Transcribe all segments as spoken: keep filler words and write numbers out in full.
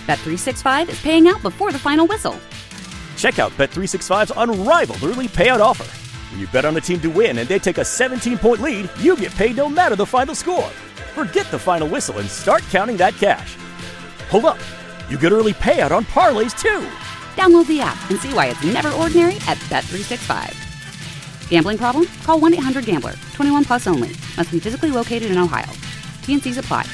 Bet three sixty-five is paying out before the final whistle. Check out Bet three sixty-five's unrivaled early payout offer. When you bet on a team to win and they take a seventeen-point lead, you get paid no matter the final score. Forget the final whistle and start counting that cash. Hold up. You get early payout on parlays, too. Download the app and see why it's never ordinary at Bet three sixty-five. Gambling problem? Call one eight hundred gambler. twenty-one plus only. Must be physically located in Ohio. T N Cs apply.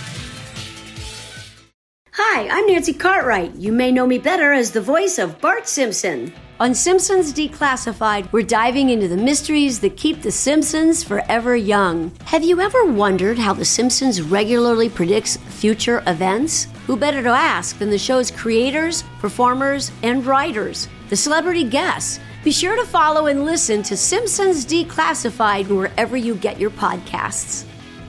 Hi, I'm Nancy Cartwright. You may know me better as the voice of Bart Simpson. On Simpsons Declassified, we're diving into the mysteries that keep the Simpsons forever young. Have you ever wondered how The Simpsons regularly predicts future events? Who better to ask than the show's creators, performers, and writers, the celebrity guests? Be sure to follow and listen to Simpsons Declassified wherever you get your podcasts.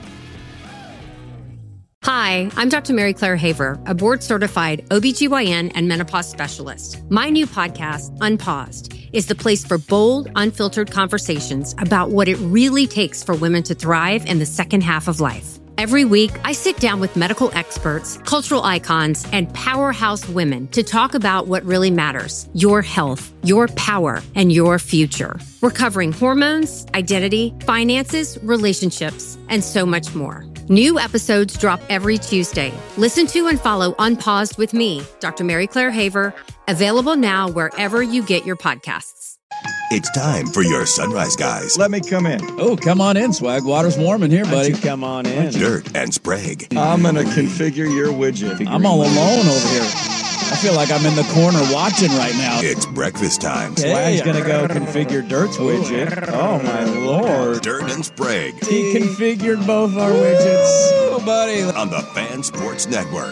Hi, I'm Doctor Mary Claire Haver, a board-certified O B G Y N and menopause specialist. My new podcast, Unpaused, is the place for bold, unfiltered conversations about what it really takes for women to thrive in the second half of life. Every week, I sit down with medical experts, cultural icons, and powerhouse women to talk about what really matters: your health, your power, and your future. We're covering hormones, identity, finances, relationships, and so much more. New episodes drop every Tuesday. Listen to and follow Unpaused with me, Doctor Mary Claire Haver, available now wherever you get your podcasts. It's time for your Sunrise Guys. Let me come in. Oh, come on in, Swag. Water's warm in here, buddy. Why don't you come on in. Dirt and Sprague. I'm going to configure your widget. I'm all alone over here. I feel like I'm in the corner watching right now. It's breakfast time. Swag's going to go configure Dirt's widget. Oh, my Lord. Dirt and Sprague. He configured both our widgets. Oh, buddy. On the Fan Sports Network.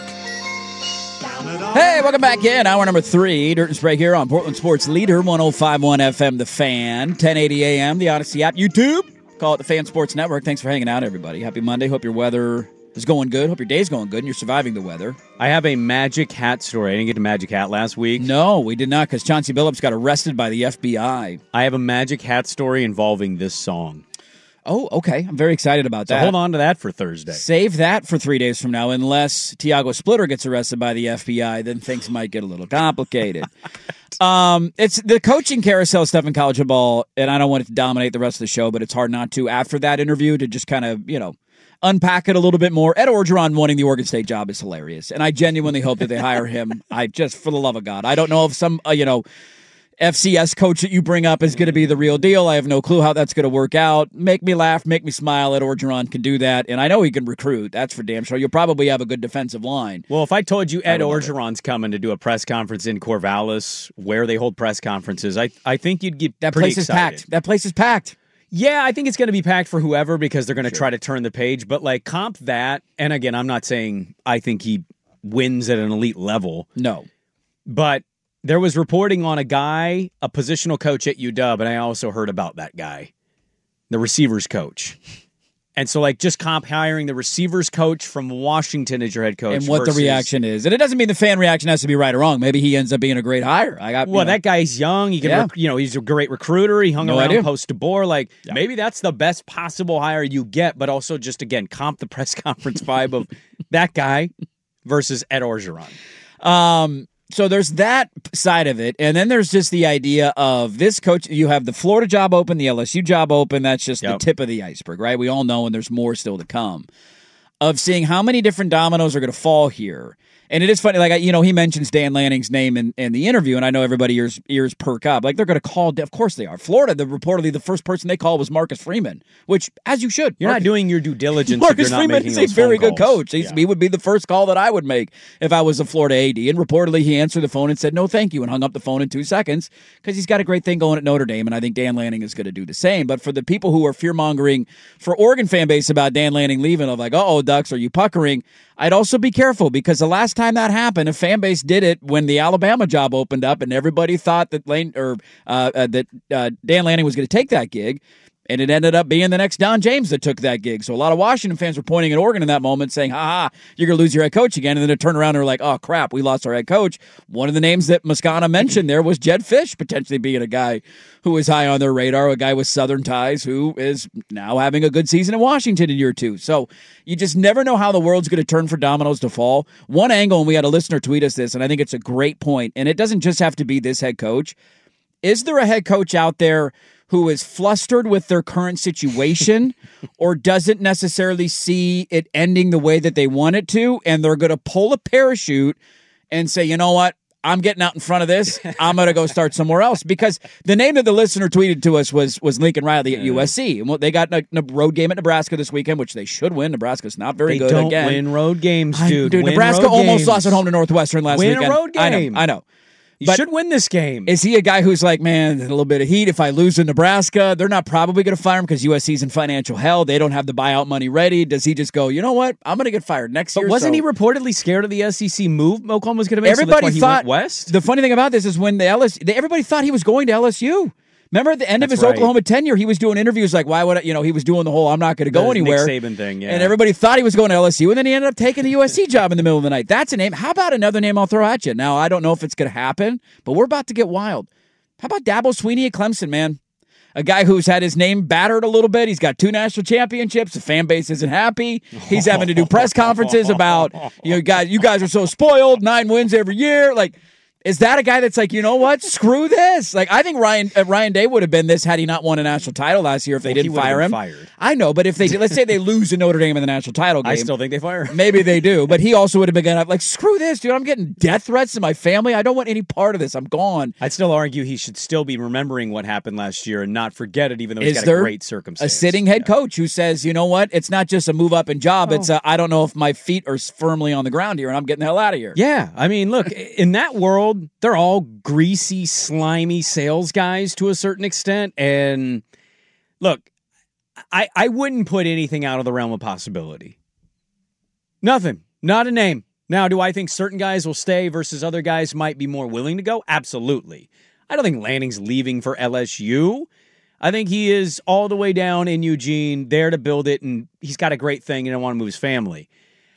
Hey, welcome back in. Hour number three. Dirt and Sprague here on Portland Sports Leader, one oh five point one F M, The Fan, ten eighty A M, the Odyssey app, YouTube. Call it the Fan Sports Network. Thanks for hanging out, everybody. Happy Monday. Hope your weather is going good. Hope your day's going good and you're surviving the weather. I have a Magic Hat story. I didn't get to Magic Hat last week. No, we did not, because Chauncey Billups got arrested by the F B I. I have a Magic Hat story involving this song. Oh, okay. I'm very excited about that. So hold on to that for Thursday. Save that for three days from now, unless Tiago Splitter gets arrested by the F B I. Then things might get a little complicated. um, it's the coaching carousel stuff in college football, and I don't want it to dominate the rest of the show, but it's hard not to after that interview to just kind of, you know, unpack it a little bit more. Ed Orgeron wanting the Oregon State job is hilarious, and I genuinely hope that they hire him. I just, for the love of God, I don't know if some, uh, you know, F C S coach that you bring up is going to be the real deal. I have no clue how that's going to work out. Make me laugh, make me smile. Ed Orgeron can do that, and I know he can recruit. That's for damn sure. You'll probably have a good defensive line. Well, if I told you Ed Orgeron's coming to do a press conference in Corvallis, where they hold press conferences, I I think you'd get that pretty place excited. is packed. That place is packed. Yeah, I think it's going to be packed for whoever because they're going to Sure. try to turn the page. But like comp that, and again, I'm not saying I think he wins at an elite level. No, but there was reporting on a guy, a positional coach at U W, and I also heard about that guy, the receivers coach. And so, like, just comp hiring the receivers coach from Washington as your head coach. And what versus, the reaction is. And it doesn't mean the fan reaction has to be right or wrong. Maybe he ends up being a great hire. I got Well, you know, that guy's young. He can, Yeah. rec- you know, he's a great recruiter. He hung No around idea. post to bore. Like, Yeah. maybe that's the best possible hire you get, but also just, again, comp the press conference vibe of that guy versus Ed Orgeron. Um, so there's that side of it. And then there's just the idea of this coach. You have the Florida job open, the L S U job open. That's just Yep. the tip of the iceberg, right? We all know, and there's more still to come, of seeing how many different dominoes are going to fall here. And it is funny, like, you know, he mentions Dan Lanning's name in, in the interview, and I know everybody ears, ears perk up. Like, they're going to call, of course they are. Florida, the reportedly the first person they called was Marcus Freeman, which, as you should. You're Marcus, not doing your due diligence if Marcus you're not Freeman making is a those very phone good calls. coach. He's, Yeah. He would be the first call that I would make if I was a Florida A D. And reportedly, he answered the phone and said, no, thank you, and hung up the phone in two seconds because he's got a great thing going at Notre Dame, and I think Dan Lanning is going to do the same. But for the people who are fear-mongering for Oregon fan base about Dan Lanning leaving, of like, uh-oh, Ducks, are you puckering? I'd also be careful because the last time that happened, a fan base did it when the Alabama job opened up, and everybody thought that Lane or uh, uh, that uh, Dan Lanning was going to take that gig. And it ended up being the next Don James that took that gig. So a lot of Washington fans were pointing at Oregon in that moment saying, ha ha, you're going to lose your head coach again. And then they turned around and were like, oh, crap, we lost our head coach. One of the names that Moscona mentioned there was Jedd Fisch, potentially being a guy who was high on their radar, a guy with Southern ties who is now having a good season in Washington in year two. So you just never know how the world's going to turn for dominoes to fall. One angle, and we had a listener tweet us this, and I think it's a great point, and it doesn't just have to be this head coach. Is there a head coach out there who is flustered with their current situation or doesn't necessarily see it ending the way that they want it to, and they're going to pull a parachute and say, you know what, I'm getting out in front of this. I'm going to go start somewhere else? Because the name that the listener tweeted to us was was Lincoln Riley at U S C. And they got a, a road game at Nebraska this weekend, which they should win. Nebraska's not very they good don't again. win road games, dude. I, dude win Nebraska almost games. lost at home to Northwestern last win weekend. Win a road game. I know. I know. You but should win this game. Is he a guy who's like, man, a little bit of heat if I lose in Nebraska? They're not probably going to fire him because U S C's in financial hell. They don't have the buyout money ready. Does he just go, you know what? I'm going to get fired next but year. But wasn't so. he reportedly scared of the S E C move Oklahoma was going to make? Everybody so that's why thought he went west. The funny thing about this is when the L S U, everybody thought he was going to L S U. Remember at the end That's of his right. Oklahoma tenure, he was doing interviews like, why would I, you know, he was doing the whole I'm not going to go The anywhere. Nick Saban thing, yeah. And everybody thought he was going to L S U, and then he ended up taking the U S C job in the middle of the night. That's a name. How about another name I'll throw at you? Now, I don't know if it's going to happen, but we're about to get wild. How about Dabo Swinney at Clemson, man? A guy who's had his name battered a little bit. He's got two national championships. The fan base isn't happy. He's having to do press conferences about, you know, guys, you guys are so spoiled, nine wins every year. Like, is that a guy that's like, you know what? Screw this. Like, I think Ryan uh, Ryan Day would have been this had he not won a national title last year if they well, didn't fire him. Fired. I know, but if they did, let's say they lose to Notre Dame in the national title game. I still think they fire him. Maybe they do, but he also would have been like, screw this, dude. I'm getting death threats to my family. I don't want any part of this. I'm gone. I'd still argue he should still be remembering what happened last year and not forget it, even though he's Is got there a great circumstance. A sitting head yeah. coach who says, you know what? It's not just a move up in job. Oh. It's a, I don't know if my feet are firmly on the ground here and I'm getting the hell out of here. Yeah. I mean, look, in that world, they're all greasy, slimy sales guys to a certain extent. And look, I, I wouldn't put anything out of the realm of possibility. Nothing. Not a name. Now, do I think certain guys will stay versus other guys might be more willing to go? Absolutely. I don't think Lanning's leaving for L S U. I think he is all the way down in Eugene, there to build it, and he's got a great thing and I want to move his family.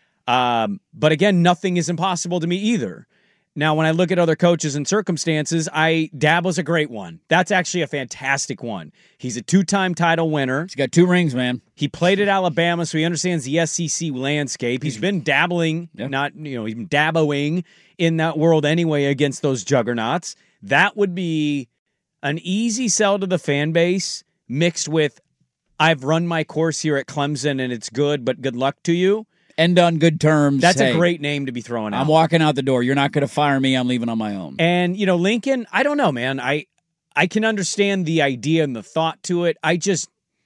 Um, but again, nothing is impossible to me either. Now, when I look at other coaches and circumstances, I Dabo's a great one. That's actually a fantastic one. He's a two-time title winner. He's got two rings, man. He played at Alabama, so he understands the S E C landscape. He's been dabbling, yeah. not, you know, even dabbling in that world anyway against those juggernauts. That would be an easy sell to the fan base mixed with, I've run my course here at Clemson and it's good, but good luck to you. End on good terms. That's hey, a great name to be throwing out. I'm walking out the door. You're not going to fire me. I'm leaving on my own. And, you know, Lincoln, I don't know, man. I I can understand the idea and the thought to it. I just,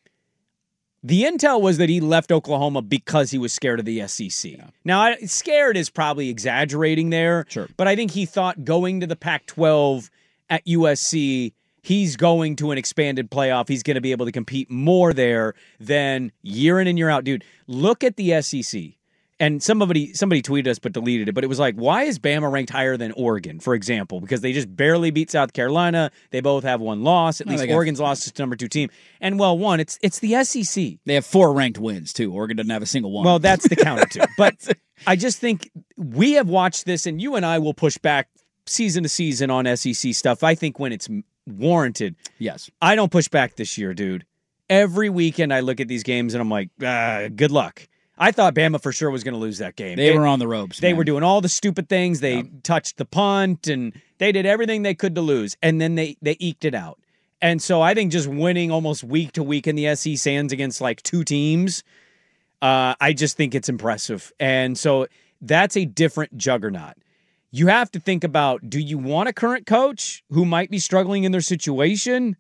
the intel was that he left Oklahoma because he was scared of the S E C. Yeah. Now, I, scared is probably exaggerating there. Sure. But I think he thought going to the Pac twelve at U S C, he's going to an expanded playoff. He's going to be able to compete more there than year in and year out. Dude, look at the S E C. And somebody somebody tweeted us but deleted it, but it was like, why is Bama ranked higher than Oregon, for example? Because they just barely beat South Carolina. They both have one loss. At no, least Oregon's got... lost to number two team. And, well, one, it's it's the S E C. They have four ranked wins, too. Oregon doesn't have a single one. Well, that's the counter, too. But I just think we have watched this, and you and I will push back season to season on S E C stuff, I think, when it's warranted. Yes. I don't push back this year, dude. Every weekend I look at these games, and I'm like, ah, good luck. I thought Bama for sure was going to lose that game. They it, were on the ropes. They man. were doing all the stupid things. They yep. touched the punt, and they did everything they could to lose, and then they, they eked it out. And so I think just winning almost week to week in the S E C sands against like two teams, uh, I just think it's impressive. And so that's a different juggernaut. You have to think about, do you want a current coach who might be struggling in their situation,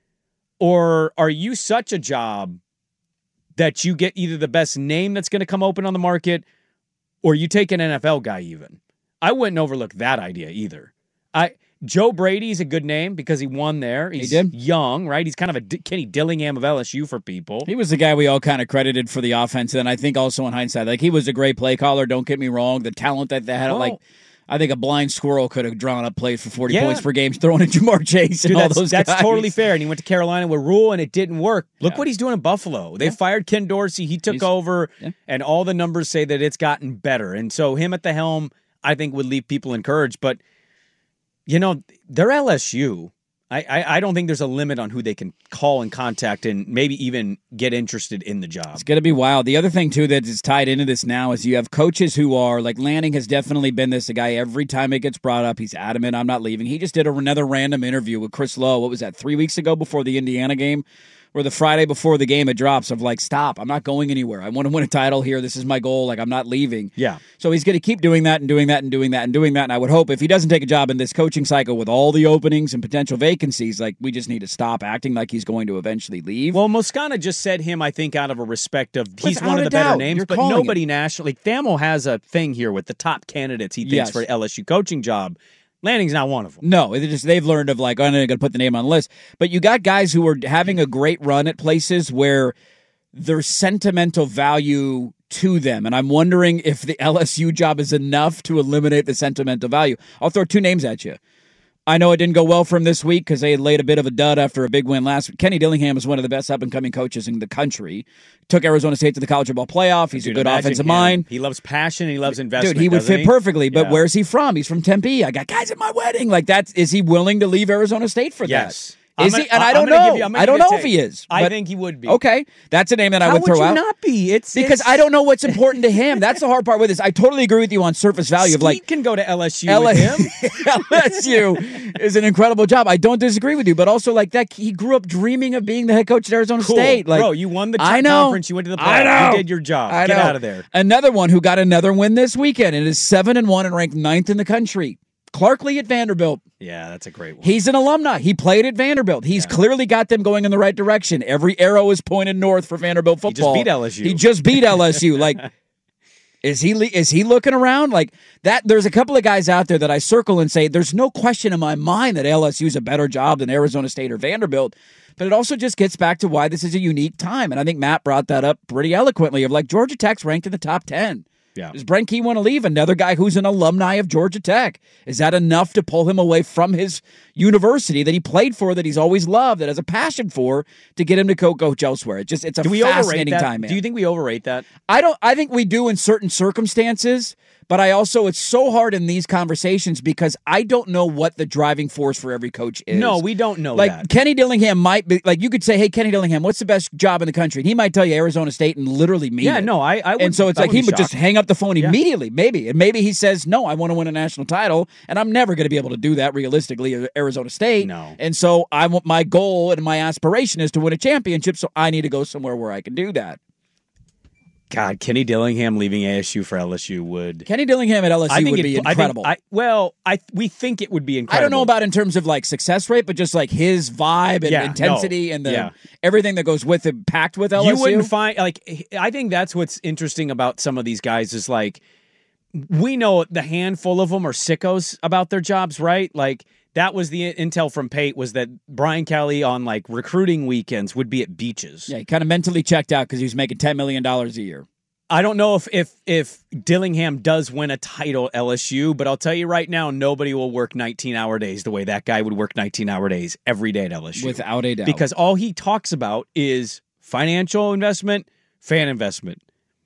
or are you such a job that you get either the best name that's going to come open on the market, or you take an N F L guy even? I wouldn't overlook that idea either. I Joe Brady's a good name because he won there. He's he did. young, right? He's kind of a D- Kenny Dillingham of L S U for people. He was the guy we all kind of credited for the offense, and I think also in hindsight, like he was a great play caller. Don't get me wrong. The talent that they had, well, like I think a blind squirrel could have drawn up plays for forty Yeah. points per game, throwing in Jamar Chase and Dude, all that's, those that's guys. totally fair. And he went to Carolina with Rule, and it didn't work. Look Yeah. what he's doing in Buffalo. They Yeah. fired Ken Dorsey. He took He's- over, yeah. and all the numbers say that it's gotten better. And so him at the helm, I think, would leave people encouraged. But, you know, they're L S U. I, I, I don't think there's a limit on who they can call and contact and maybe even get interested in the job. It's going to be wild. The other thing, too, that is tied into this now is you have coaches who are, like Lanning has definitely been this, a guy every time it gets brought up, he's adamant, I'm not leaving. He just did a, another random interview with Chris Lowe. What was that, three weeks ago before the Indiana game? Or the Friday before the game it drops of like, stop, I'm not going anywhere. I want to win a title here. This is my goal. Like, I'm not leaving. Yeah. So he's going to keep doing that and doing that and doing that and doing that. And I would hope if he doesn't take a job in this coaching cycle with all the openings and potential vacancies, like we just need to stop acting like he's going to eventually leave. Well, Moscona just said him, I think, out of a respect of he's Without one of a the better doubt. names, You're but calling nobody nationally. Like, Thamo has a thing here with the top candidates he thinks Yes. for an L S U coaching job. Lanning's not one of them. No, they just they've learned of like, I'm not going to put the name on the list. But you got guys who are having a great run at places where there's sentimental value to them. And I'm wondering if the L S U job is enough to eliminate the sentimental value. I'll throw two names at you. I know it didn't go well for him this week because they had laid a bit of a dud after a big win last week. Kenny Dillingham is one of the best up-and-coming coaches in the country. Took Arizona State to the college football playoff. He's Dude, a good imagine offensive him. mind. He loves passion. He loves investment. Dude, he would doesn't fit he? perfectly. But Yeah. where's he from? He's from Tempe. I got guys at my wedding. Like, that's is he willing to leave Arizona State for Yes. that? I'm Is gonna- he? And I'm I don't gonna know. give you- I'm gonna I don't give you know a if he take. is. I but- think he would be. Okay, that's a name that I How would would throw you out. not be? It's because it's, I don't know what's important to him. That's the hard part with this. I totally agree with you on surface value Skeet of like can go to L S U L- with him. L S U is an incredible job. I don't disagree with you, but also like that he grew up dreaming of being the head coach at Arizona Cool. State. Like, Bro, you won the I t- know. conference. You went to the I playoffs. know. You did your job. I Get know. out of there. Another one who got another win this weekend and is seven and one and ranked ninth in the country. Clark Lee at Vanderbilt. Yeah, that's a great one. He's an alumni. He played at Vanderbilt. He's Yeah. clearly got them going in the right direction. Every arrow is pointed north for Vanderbilt He just football. beat L S U. He just beat L S U. Like, is he is he looking around like that? There's a couple of guys out there that I circle and say there's no question in my mind that L S U is a better job than Arizona State or Vanderbilt. But it also just gets back to why this is a unique time, and I think Matt brought that up pretty eloquently. Of like Georgia Tech's ranked in the top ten. Yeah. Does Brent Key want to leave? Another guy who's an alumni of Georgia Tech. Is that enough to pull him away from his university that he played for, that he's always loved, that has a passion for, to get him to go coach elsewhere? It just it's a Do we overrate fascinating that? time, man. Do you think we overrate that? I don't. I think we do in certain circumstances, but I also it's so hard in these conversations because I don't know what the driving force for every coach is. No, we don't know Like that. Kenny Dillingham might be like you could say, "Hey, Kenny Dillingham, what's the best job in the country?" And he might tell you Arizona State and literally mean Yeah, it. no, I- I and wouldn't- so it's I like he wouldn't be would just shocked. hang up the phone Yeah. immediately, maybe, and maybe he says, "No, I want to win a national title, and I'm never going to be able to do that realistically at Arizona State." No. And so I want my goal and my aspiration is to win a championship, so I need to go somewhere where I can do that. God, Kenny Dillingham leaving A S U for L S U would. Kenny Dillingham at L S U I think would it- be I think- incredible. I, well, I we think it would be incredible. I don't know about in terms of like success rate, but just like his vibe and Yeah, intensity no, and the yeah. everything that goes with it, packed with L S U. You wouldn't find like I think that's what's interesting about some of these guys is like we know the handful of them are sickos about their jobs, right? Like that was the intel from Pate was that Brian Kelly on like recruiting weekends would be at beaches. Yeah, he kind of mentally checked out because he was making ten million dollars a year. I don't know if if if Dillingham does win a title at L S U, but I'll tell you right now, nobody will work nineteen-hour days the way that guy would work nineteen-hour days every day at L S U. Without a doubt. Because all he talks about is financial investment, fan investment.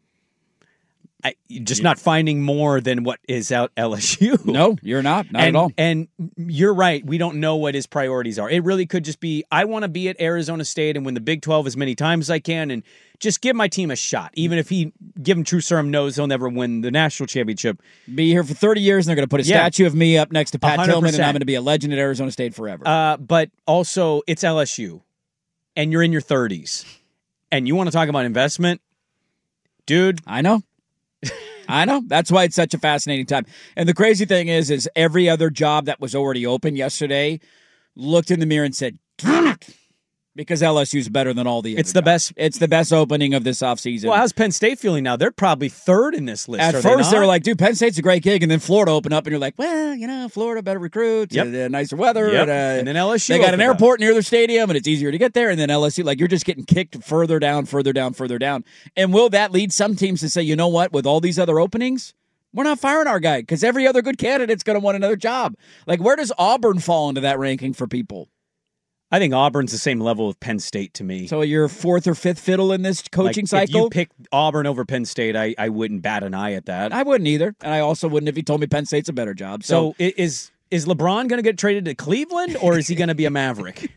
I, you're just not finding more than what is out L S U. No, you're not. Not and, at all. And you're right. We don't know what his priorities are. It really could just be, I want to be at Arizona State and win the Big twelve as many times as I can and just give my team a shot. Even if he, give him True Serum knows he'll never win the national championship. Be here for thirty years and they're going to put a Yeah. statue of me up next to Pat one hundred Tillman and percent. I'm going to be a legend at Arizona State forever. Uh, but also, it's L S U and you're in your thirties and you want to talk about investment? Dude. I know. I know. That's why it's such a fascinating time. And the crazy thing is, is every other job that was already open yesterday looked in the mirror and said, "Damn it," because L S U's better than all the other It's the jobs. best. It's the best opening of this offseason. Well, how's Penn State feeling now? They're probably third in this list. At are first, they, they, were not? like, dude, Penn State's a great gig. And then Florida opened up, and you're like, well, you know, Florida better recruits, Yep. and, uh, nicer weather. Yep. And, uh, And then L S U They got an opened up. airport near their stadium, and it's easier to get there. And then L S U, like, you're just getting kicked further down, further down, further down. And will that lead some teams to say, you know what, with all these other openings, We're not firing our guy because every other good candidate's going to want another job. Like, where does Auburn fall into that ranking for people? I think Auburn's the same level of Penn State to me. So you're fourth or fifth fiddle in this coaching like, cycle? If you pick Auburn over Penn State, I, I wouldn't bat an eye at that. I wouldn't either. And I also wouldn't if he told me Penn State's a better job. So, so is is LeBron going to get traded to Cleveland, or is he going to be a Maverick?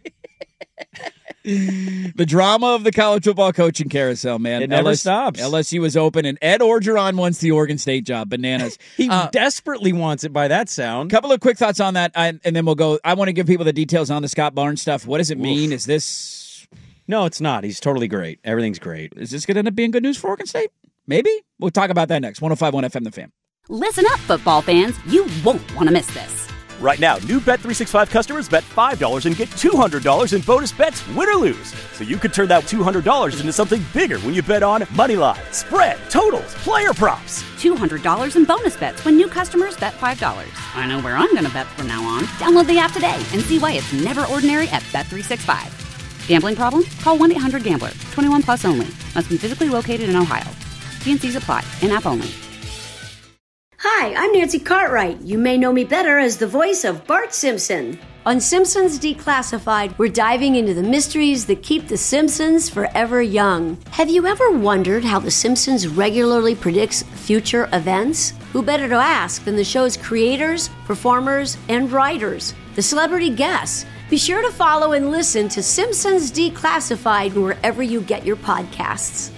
The drama of the college football coaching carousel, man. It never L S- stops. L S U is open, and Ed Orgeron wants the Oregon State job. Bananas. He Uh, desperately wants it by that sound. couple of quick thoughts on that, and and then we'll go. I want to give people the details on the Scott Barnes stuff. What does it mean? Is this No, it's not. He's totally great. Everything's great. is this going to end up being good news for Oregon State? Maybe. We'll talk about that next. one oh five point one F M, The Fan. Listen up, football fans. You won't want to miss this. Right now, new Bet three sixty-five customers bet five dollars and get two hundred dollars in bonus bets, win or lose. So you could turn that two hundred dollars into something bigger when you bet on money line, spread, totals, player props. two hundred dollars in bonus bets when new customers bet five dollars. I know where I'm going to bet from now on. Download the app today and see why it's never ordinary at Bet three sixty-five. Gambling problem? Call one eight hundred gambler. twenty-one plus only. Must be physically located in Ohio. T and C's apply. In-app only. Hi, I'm Nancy Cartwright. You may know me better as the voice of Bart Simpson. On Simpsons Declassified, we're diving into the mysteries that keep the Simpsons forever young. Have you ever wondered how the Simpsons regularly predicts future events? Who better to ask than the show's creators, performers, and writers, the celebrity guests? Be sure to follow and listen to Simpsons Declassified wherever you get your podcasts.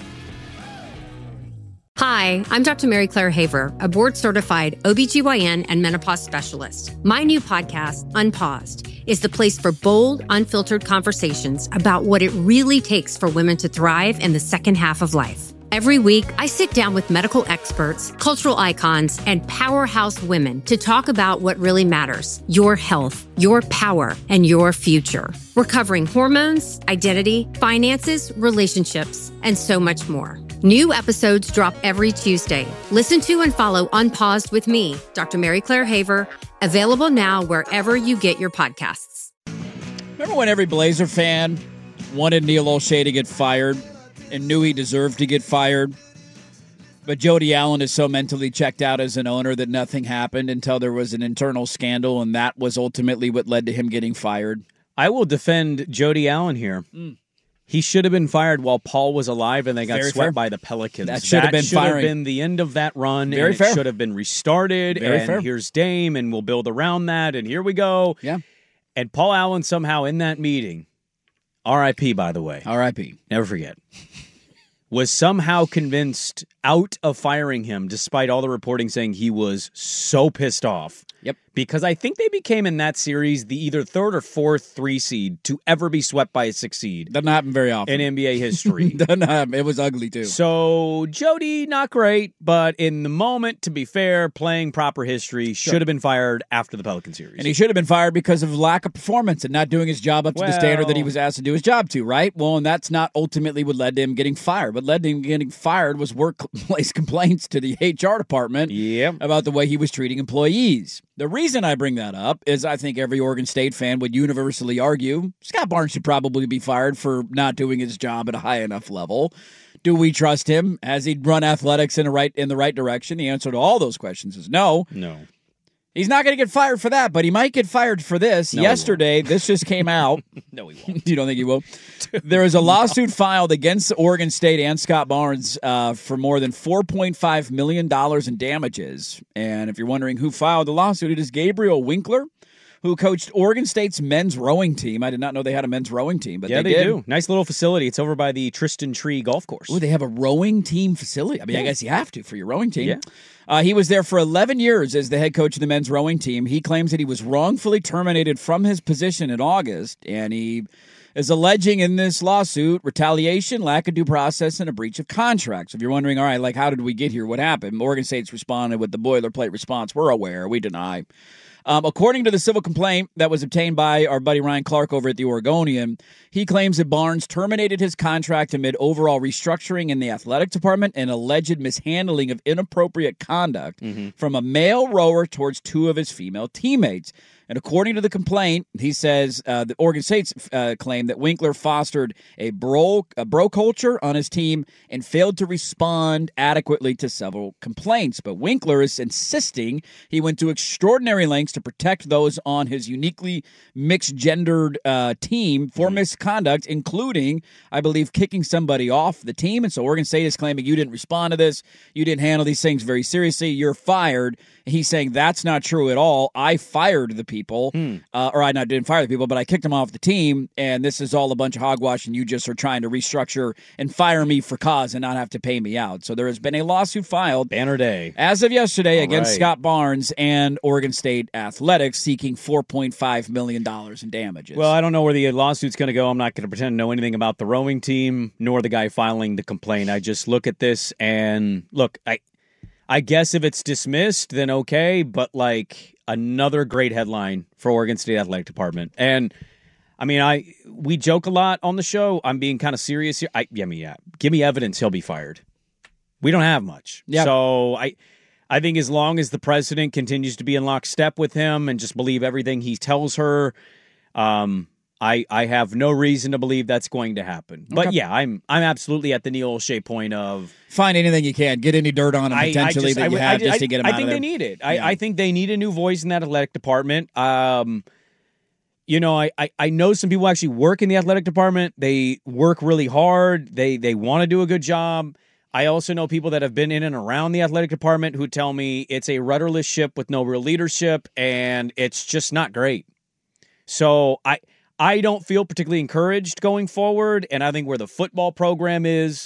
Hi, I'm Doctor Mary Claire Haver, a board-certified O B G Y N and menopause specialist. My new podcast, Unpaused, is the place for bold, unfiltered conversations about what it really takes for women to thrive in the second half of life. Every week, I sit down with medical experts, cultural icons, and powerhouse women to talk about what really matters: your health, your power, and your future. We're covering hormones, identity, finances, relationships, and so much more. New episodes drop every Tuesday. Listen to and follow Unpaused with me, Doctor Mary Claire Haver, available now wherever you get your podcasts. Remember when every Blazer fan wanted Neil Olshey to get fired and knew he deserved to get fired? But Jody Allen is so mentally checked out as an owner that nothing happened until there was an internal scandal, and that was ultimately what led to him getting fired. I will defend Jody Allen here. Mm. He should have been fired while Paul was alive, and they got Very swept fair. by the Pelicans. That should have been should firing. have been the end of that run. Very and fair. It should have been restarted. Very and fair. Here's Dame, and we'll build around that. And here we go. Yeah. And Paul Allen somehow in that meeting, R I P by the way, R I P never forget, was somehow convinced out of firing him, despite all the reporting saying he was so pissed off. Yep. Because I think they became in that series the either third or fourth three seed to ever be swept by a six seed Doesn't happen very often. in N B A history. Doesn't happen. It was ugly, too. So Jody, not great, but in the moment, to be fair, playing proper history, should have been fired after the Pelican series. And he should have been fired because of lack of performance and not doing his job up to the standard that he Well- was asked to do his job to, right? Well, and that's not ultimately what led to him getting fired. What led to him getting fired was workplace complaints to the H R department Yep. about the way he was treating employees. The reason I bring that up is I think every Oregon State fan would universally argue Scott Barnes should probably be fired for not doing his job at a high enough level. Do we trust him? Has he run athletics in the right in the right direction? The answer to all those questions is no. No. He's not going to get fired for that, but he might get fired for this. No, he Yesterday, this just came out. No, he won't. You don't think he will? There is a lawsuit filed against Oregon State and Scott Barnes uh, for more than four point five million dollars in damages. And if you're wondering who filed the lawsuit, it is Gabriel Winkler, who coached Oregon State's men's rowing team. I did not know they had a men's rowing team, but Yeah, they, they did. do. Nice little facility. It's over by the Tristan Tree Golf Course. Oh, they have a rowing team facility. I mean, I Yeah. guess you have to for your rowing team. Yeah. Uh, he was there for eleven years as the head coach of the men's rowing team. He claims that he was wrongfully terminated from his position in August, and he is alleging in this lawsuit retaliation, lack of due process, and a breach of contract. So if you're wondering, all right, like, how did we get here? What happened? Oregon State's responded with the boilerplate response. We're aware. We deny. Um, according to the civil complaint that was obtained by our buddy Ryan Clark over at the Oregonian, he claims that Barnes terminated his contract amid overall restructuring in the athletic department and alleged mishandling of inappropriate misconduct Mm-hmm. from a male rower towards two of his female teammates. And according to the complaint, he says uh, the Oregon State's uh, claim that Winkler fostered a bro, a bro culture on his team and failed to respond adequately to several complaints. But Winkler is insisting he went to extraordinary lengths to protect those on his uniquely mixed-gendered uh, team for mm-hmm. misconduct, including, I believe, kicking somebody off the team. And so Oregon State is claiming you didn't respond to this, you didn't handle these things very seriously, you're fired. He's saying that's not true at all. I fired the people, hmm. uh, or I not didn't fire the people, but I kicked them off the team, and this is all a bunch of hogwash, and you just are trying to restructure and fire me for cause and not have to pay me out. So there has been a lawsuit filed. Banner day. As of yesterday all against right. Scott Barnes and Oregon State Athletics seeking four point five million dollars in damages. Well, I don't know where the lawsuit's going to go. I'm not going to pretend to know anything about the rowing team nor the guy filing the complaint. I just look at this and, look, I... I guess if it's dismissed, then okay, but like another great headline for Oregon State Athletic Department. And I mean, I we joke a lot on the show. I'm being kind of serious here. I, yeah, me, yeah. Give me evidence he'll be fired. We don't have much. Yep. So I I think as long as the president continues to be in lockstep with him and just believe everything he tells her, um, I, I have no reason to believe that's going to happen. But okay. yeah, I'm I'm absolutely at the Neil O'Shea point of find anything you can, get any dirt on him potentially I, I just, that you I, have I, just I, to get him I out think of there. they need it. I, Yeah. I think they need a new voice in that athletic department. Um, you know, I, I, I know some people actually work in the athletic department. They work really hard. They they want to do a good job. I also know people that have been in and around the athletic department who tell me it's a rudderless ship with no real leadership, and it's just not great. So I I don't feel particularly encouraged going forward, and I think where the football program is,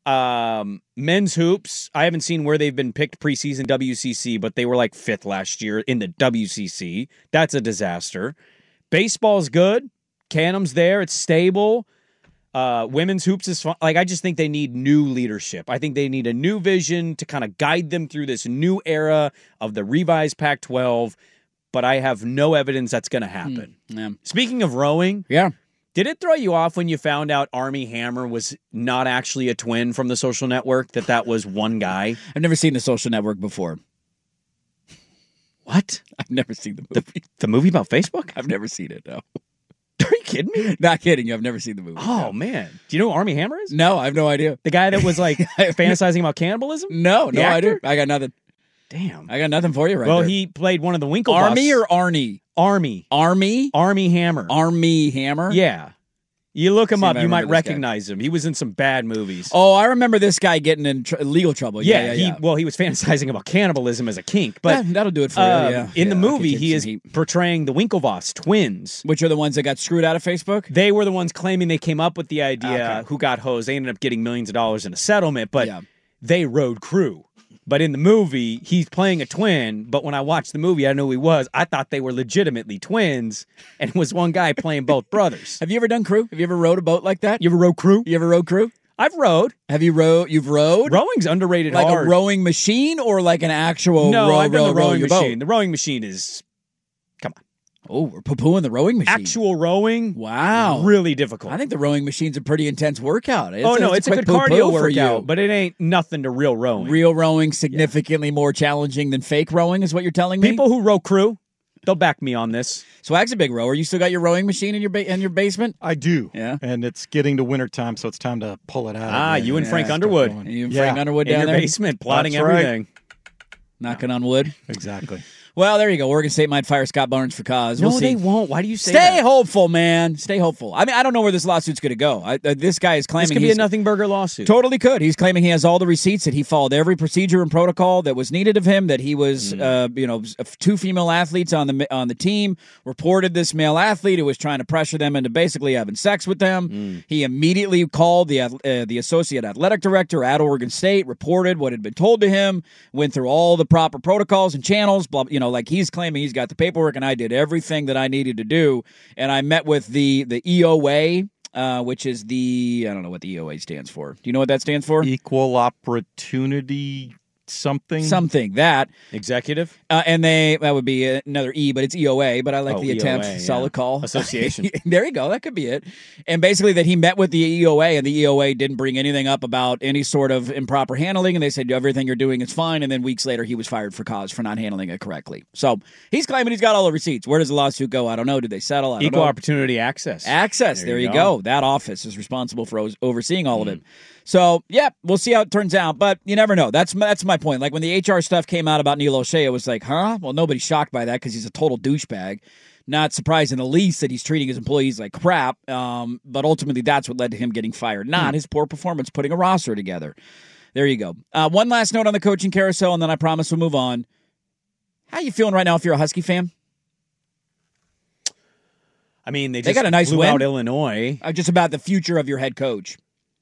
um, men's hoops, I haven't seen where they've been picked preseason W C C, but they were like fifth last year in the W C C. That's a disaster. Baseball's good. Canham's there. It's stable. Uh, women's hoops is fun. Like, I just think they need new leadership. I think they need a new vision to kind of guide them through this new era of the revised Pac twelve, but I have no evidence that's going to happen. Mm, yeah. Speaking of rowing, yeah, did it throw you off when you found out Armie Hammer was not actually a twin from The Social Network, that that was one guy? I've never seen The Social Network before. What? I've never seen the movie. The, the movie about Facebook? I've never seen it, no. Are you kidding me? Not kidding you. I've never seen the movie. Oh, no. man. Do you know who Armie Hammer is? No, I have no idea. The guy that was like fantasizing about cannibalism? No, The no, I actor? do. I got nothing. Damn. I got nothing for you right well, there. he played one of the Winklevoss. Army or Arnie? Army. Army? Armie Hammer. Army Hammer? Yeah. You look him See if up, I you might remember this guy. recognize him. He was in some bad movies. Oh, I remember this guy getting in tr- legal trouble. Yeah, yeah, yeah, he yeah. well, he was fantasizing about cannibalism as a kink, but Yeah, that'll do it for um, you. Yeah. in Yeah, the I'll movie, kick he some is heat. portraying the Winklevoss twins. Which are the ones that got screwed out of Facebook? They were the ones claiming they came up with the idea. Okay. Who got hosed? They ended up getting millions of dollars in a settlement, but Yeah. they rode crew. But in the movie, he's playing a twin. But when I watched the movie, I knew who he was. I thought they were legitimately twins, and it was one guy playing both brothers. Have you ever done crew? Have you ever rowed a boat like that? You ever rode crew? You ever rowed crew? I've rowed. Have you rowed? You've rowed? Rowing's underrated Like hard. a rowing machine or like an actual no, row, I've done row, the row rowing your machine. boat? The rowing machine is, come on. Oh, we're poo-pooing the rowing machine. Actual rowing, Wow. really difficult. I think the rowing machine's a pretty intense workout. It's oh, no, it's a quick good poo-poo cardio for workout, you. but it ain't nothing to real rowing. Real rowing significantly more challenging than fake rowing is what you're telling me? People who row crew, they'll back me on this. Swag's a big rower. You still got your rowing machine in your ba- in your basement? I do. Yeah. And it's getting to winter time, so it's time to pull it out. Ah, again. you and Yeah, Frank start Underwood. going. You and Yeah. Frank Underwood In down your there? basement, plotting That's right. everything. Knocking on wood. Exactly. Well, there you go. Oregon State might fire Scott Barnes for cause. We'll No, see. they won't. Why do you say Stay that? hopeful, man. Stay hopeful. I mean, I don't know where this lawsuit's going to go. I, uh, this guy is claiming This could be he's- a nothing burger lawsuit. Totally could. He's claiming he has all the receipts, that he followed every procedure and protocol that was needed of him, that he was, Mm. uh, you know, two female athletes on the on the team reported this male athlete who was trying to pressure them into basically having sex with them. Mm. He immediately called the uh, the associate athletic director at Oregon State, reported what had been told to him, went through all the proper protocols and channels, blah, you know, like he's claiming he's got the paperwork, and I did everything that I needed to do. And I met with the the E O A, uh, which is the, I don't know what the E O A stands for. Do you know what that stands for? Equal opportunity something? Something, that. Executive? Uh, and they, that would be another E, but it's E O A, but I like Oh, the E O A, attempt. yeah. Solid call. Association. There you go. That could be it. And basically that he met with the E O A, and the E O A didn't bring anything up about any sort of improper handling, and they said, everything you're doing is fine, and then weeks later he was fired for cause for not handling it correctly. So he's claiming he's got all the receipts. Where does the lawsuit go? I don't know. Did they settle? I don't Equal know. opportunity access. Access. There, There you you go. go. That office is responsible for o- overseeing all of it. So, yeah, we'll see how it turns out, but you never know. That's my, that's my point. Like when the H R stuff came out about Neil O'Shea, it was like, huh? Well, nobody's shocked by that because he's a total douchebag. Not surprised in the least that he's treating his employees like crap, um, but ultimately that's what led to him getting fired, not his poor performance putting a roster together. There you go. Uh, one last note on the coaching carousel, and then I promise we'll move on. How you feeling right now if you're a Husky fan? I mean, they They just got a nice blew win. out Illinois. Uh, just about the future of your head coach.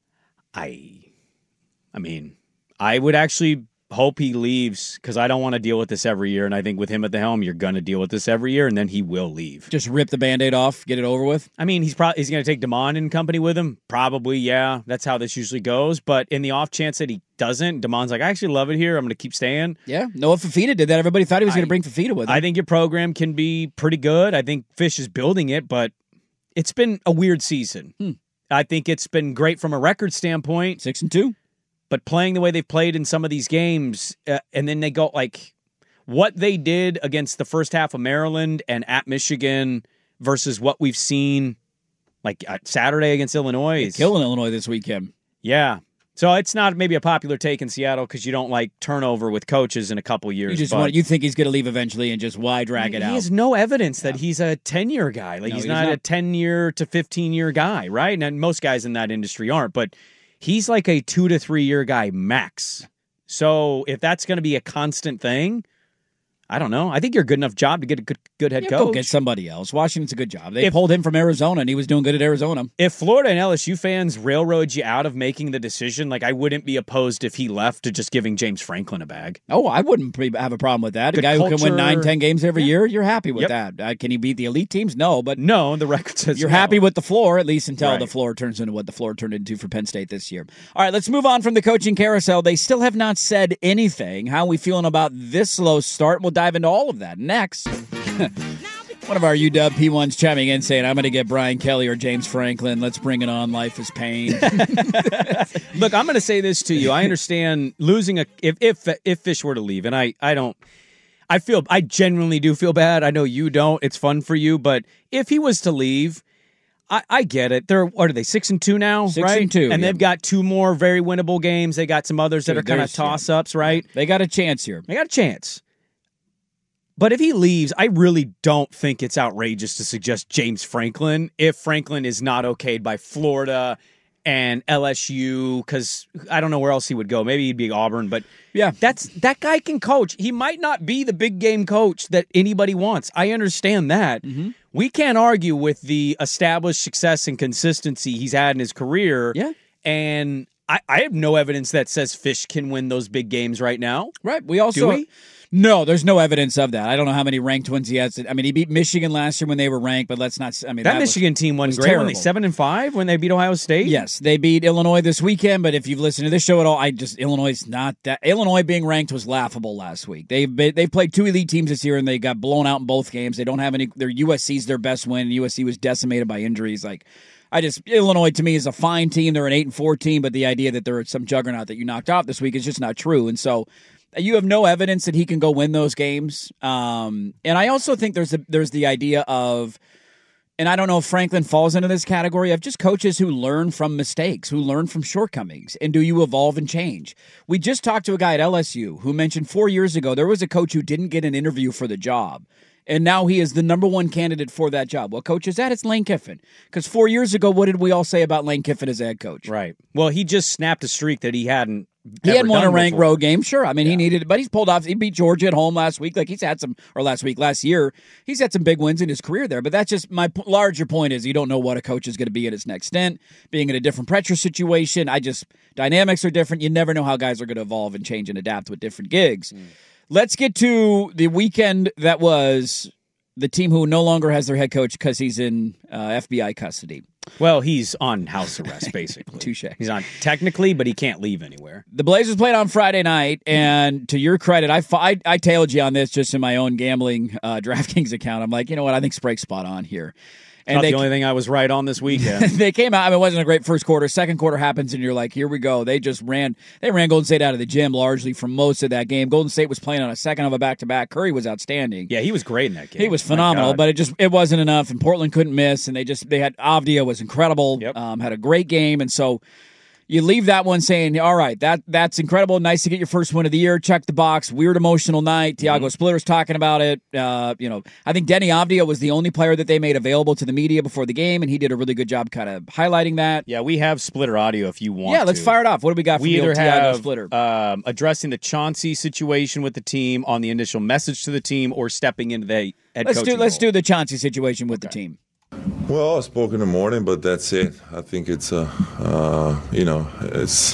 I, I mean, I would actually hope he leaves because I don't want to deal with this every year. And I think with him at the helm, you're going to deal with this every year, and then he will leave. Just rip the Band-Aid off, get it over with? I mean, he's probably he's going to take DeMond and company with him. Probably, yeah. That's how this usually goes. But in the off chance that he doesn't, DeMond's like, I actually love it here. I'm going to keep staying. Yeah. Noah Fafita did that. Everybody thought he was going I- to bring Fafita with him. I think your program can be pretty good. I think Fish is building it, but it's been a weird season. Hmm. I think it's been great from a record standpoint. Six and two. But playing the way they've played in some of these games, uh, and then they go like what they did against the first half of Maryland and at Michigan versus what we've seen like uh, Saturday against Illinois. They're is- killing Illinois this weekend. Yeah. So it's not maybe a popular take in Seattle because you don't like turnover with coaches in a couple years. You just but want you think he's going to leave eventually and just why drag it he out? has no evidence that he's a ten-year guy. Like No, he's, he's not, not. a ten-year to fifteen-year guy, right? And most guys in that industry aren't, but he's like a two to three-year guy max. So if that's going to be a constant thing, I don't know. I think you're a good enough job to get a good good head Yeah, coach. go get somebody else. Washington's a good job. They If- pulled him from Arizona, and he was doing good at Arizona. If Florida and L S U fans railroad you out of making the decision, like I wouldn't be opposed if he left to just giving James Franklin a bag. Oh, I wouldn't pre- have a problem with that. A Good guy who can win culture. nine, ten games every Yeah. year, you're happy with Yep. that. Uh, can he beat the elite teams? No, but No, the record says you're no. happy with the floor, at least until Right. the floor turns into what the floor turned into for Penn State this year. All right, let's move on from the coaching carousel. They still have not said anything. How are we feeling about this slow start? We'll dive into all of that next. One of our U W P ones chiming in saying, I'm going to get Brian Kelly or James Franklin. Let's bring it on. Life is pain. Look, I'm going to say this to you. I understand losing a if if if Fish were to leave, and I I don't. I feel I genuinely do feel bad. I know you don't. It's fun for you, but if he was to leave, I, I get it. They're what are they six and two now? Six right? and two, and yeah. they've got two more very winnable games. They got some others that Dude, are kind of there's- yeah. toss ups, right? They got a chance here. They got a chance. But if he leaves, I really don't think it's outrageous to suggest James Franklin if Franklin is not okayed by Florida and L S U, because I don't know where else he would go. Maybe he'd be Auburn, but Yeah. that's that guy can coach. He might not be the big game coach that anybody wants. I understand that. Mm-hmm. We can't argue with the established success and consistency he's had in his career. Yeah. And I, I have no evidence that says Fish can win those big games right now. Right. We also Do we? No, there's no evidence of that. I don't know how many ranked wins he has. I mean, he beat Michigan last year when they were ranked, but let's not. I mean, That, that was- Michigan team won was great when they terrible. seven and five when they beat Ohio State. Yes, they beat Illinois this weekend, but if you've listened to this show at all, I just Illinois is not that. Illinois being ranked was laughable last week. They've been, they've played two elite teams this year and they got blown out in both games. They don't have any. Their U S C's their best win. U S C was decimated by injuries. Like, I just Illinois to me is a fine team. They're an eight and four team, but the idea that they're some juggernaut that you knocked off this week is just not true. And so. You have no evidence that he can go win those games, um, and I also think there's a, there's the idea of, and I don't know if Franklin falls into this category of just coaches who learn from mistakes, who learn from shortcomings, and do you evolve and change? We just talked to a guy at L S U who mentioned four years ago there was a coach who didn't get an interview for the job. And now he is the number one candidate for that job. What coach is that? It's Lane Kiffin. Because four years ago, what did we all say about Lane Kiffin as head coach? Right. Well, he just snapped a streak that he hadn't. He ever hadn't won a done ranked before. road game, sure. I mean, Yeah. he needed it, but he's pulled off. He beat Georgia at home last week. Like he's had some, or last week, last year, he's had some big wins in his career there. But that's just my p- larger point is you don't know what a coach is going to be at his next stint, being in a different pressure situation. I just dynamics are different. You never know how guys are going to evolve and change and adapt with different gigs. Mm. Let's get to the weekend that was the team who no longer has their head coach because he's in uh, F B I custody. Well, he's on house arrest, basically. Touche. He's on technically, but he can't leave anywhere. The Blazers played on Friday night, and to your credit, I, I, I tailed you on this just in my own gambling uh, DraftKings account. I'm like, you know what? I think Sprague's spot on here. And not they, the only thing I was right on this weekend. They came out. I mean, it wasn't a great first quarter. Second quarter happens, and you're like, here we go. They just ran. They ran Golden State out of the gym largely for most of that game. Golden State was playing on a second of a back-to-back. Curry was outstanding. Yeah, he was great in that game. He was phenomenal, but it just it wasn't enough, and Portland couldn't miss, and they just they had Avdia was incredible. Yep. Um, had a great game, and so you leave that one saying, all right, that that's incredible. Nice to get your first win of the year. Check the box. Weird emotional night. Tiago mm-hmm. Splitter's talking about it. Uh, you know, I think Denny Avdia was the only player that they made available to the media before the game, and he did a really good job kind of highlighting that. Yeah, we have Splitter audio if you want Yeah, let's to. fire it off. What do we got for we the either old Tiago have, Splitter? Um, addressing the Chauncey situation with the team on the initial message to the team or stepping into the head let's coaching do Let's role. do the Chauncey situation with okay. the team. Well, I spoke in the morning, but that's it. I think it's, uh, uh, you know, it's